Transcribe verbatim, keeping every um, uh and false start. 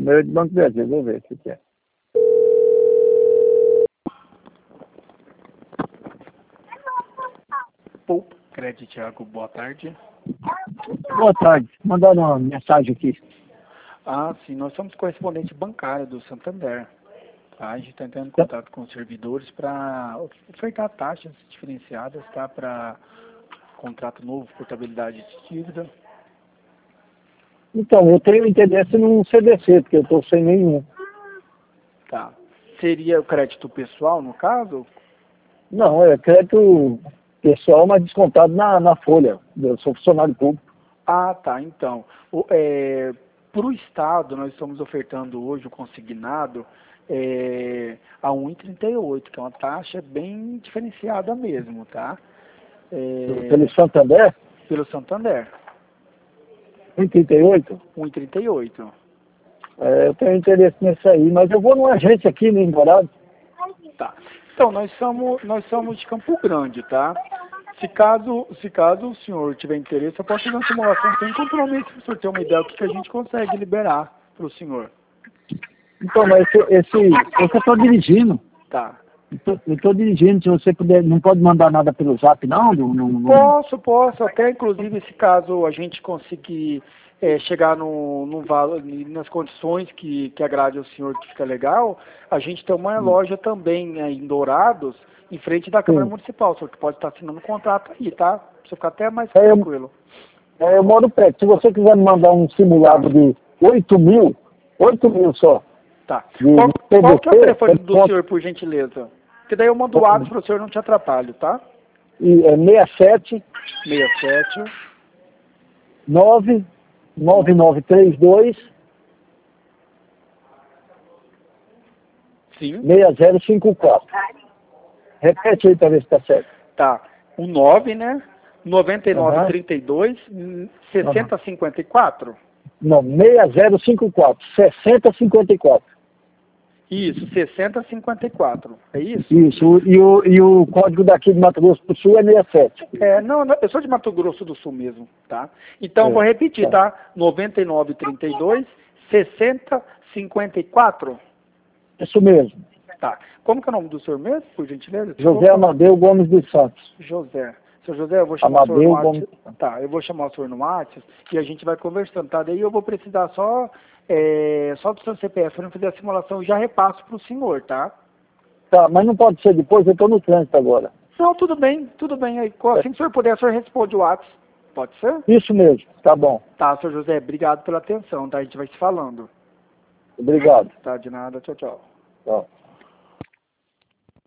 meu é de Banco Brasil, vou ver se quer. Poupa Crédito, Thiago, boa tarde. Boa tarde, mandaram uma mensagem aqui. Ah, sim, nós somos correspondente bancário do Santander. Tá? A gente está entrando em contato com os servidores para ofertar taxas diferenciadas, tá? Para contrato novo, portabilidade de dívida. Então, eu tenho interesse num C D C, porque eu estou sem nenhum. Tá. Seria o crédito pessoal, no caso? Não, é crédito pessoal, mas descontado na, na folha. Eu sou funcionário público. Ah, tá. Então, o, é, para o Estado, nós estamos ofertando hoje o consignado é, a um vírgula trinta e oito, que é uma taxa bem diferenciada mesmo, tá? É, Pelo Santander, pelo Santander, um vírgula trinta e oito. um vírgula trinta e oito. É, eu tenho interesse nisso aí, mas eu vou numa agência aqui no Dourado. Tá. Então, nós somos, nós somos de Campo Grande, tá? Se caso, se caso o senhor tiver interesse, eu posso fazer uma simulação sem compromisso, para o senhor ter uma ideia do que, que a gente consegue liberar para o senhor. Então, mas esse, esse eu estou dirigindo. Tá. Eu estou dirigindo, se você puder, não pode mandar nada pelo zap, não? não, não, não. Posso, posso. Até, inclusive, se caso a gente conseguir é, chegar no, no valor, nas condições que, que agrade ao senhor, que fica legal, a gente tem uma loja também é, em Dourados, em frente da Câmara Sim. Municipal. O senhor pode estar assinando um contrato aí, tá? Pra você ficar até mais É, eu- tranquilo. É, eu moro perto. Se você quiser me mandar um simulado Tá. de oito mil, oito mil só. Tá. De Qual, qual que é o P V C, telefone do ponto- senhor, por gentileza? Porque daí eu mando o WhatsApp para o senhor, não te atrapalho, tá? e é sessenta e sete, sessenta e sete, nove nove nove três dois, sim. seis zero cinco quatro. Repete aí para ver se está certo. Tá. O nove, né? noventa e nove, Aham. trinta e dois, sessenta, cinquenta e quatro. Não, seis zero cinco quatro, sessenta cinquenta e quatro. Isso, sessenta, cinquenta e quatro. É isso? Isso, e o, e o código daqui de Mato Grosso do Sul é sessenta e sete. É, não, não, eu sou de Mato Grosso do Sul mesmo, tá? Então, É, vou repetir, tá. tá? noventa e nove, trinta e dois, sessenta, cinquenta e quatro. Isso mesmo. Tá. Como que é o nome do senhor mesmo, por gentileza? José Amadeu Gomes dos Santos. José. Seu José, eu vou chamar Amadeu o senhor no Gomes. WhatsApp. Tá, eu vou chamar o senhor no WhatsApp e a gente vai conversando, tá? Daí eu vou precisar só, é, só do seu C P F, eu não fazer a simulação, eu já repasso pro senhor, tá? Tá, mas não pode ser depois, eu estou no trânsito agora. Não, tudo bem, tudo bem. Aí, assim que o senhor puder, o senhor responde o WhatsApp. Pode ser? Isso mesmo, tá bom. Tá, seu José, obrigado pela atenção, tá? A gente vai se falando. Obrigado. Tá, de nada, tchau, tchau. Tchau.